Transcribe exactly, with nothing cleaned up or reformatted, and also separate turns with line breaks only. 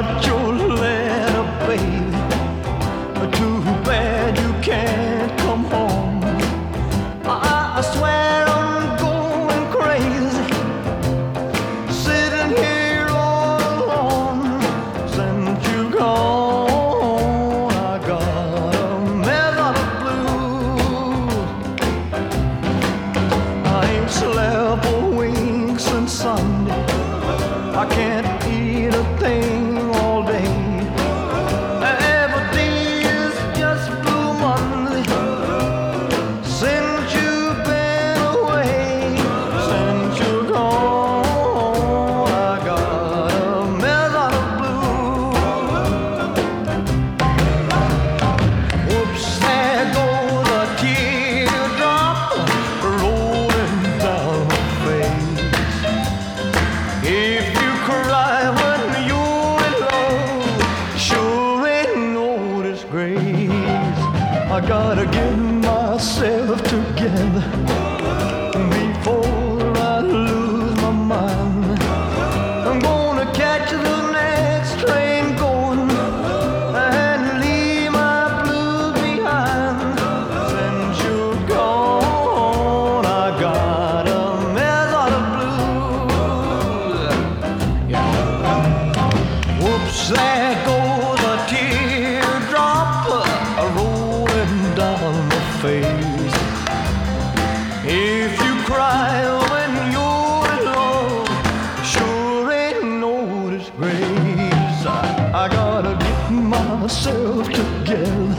got your letter, baby. Too bad you can't come home. I, I swear I'm going crazy, sitting here all alone. Since you gone, I got a mess of blues. I ain't slept a wink since Sunday. I can't eat a thing all day. Every day is just Blue Monday since you've been away. Since you're gone, I got a mess out of blue. Whoops, there goes a teardrop rolling down my face. If you cry when you're in love, sure ain't no disgrace. I gotta get myself together before I lose my mind. I'm gonna catch the next train going and leave my blues behind. Since you're gone, I got a mess out of blues. Whoops, there goes a teardrop rolling down my face. If you cry when you're in love, sure ain't no disgrace. I, I gotta get myself together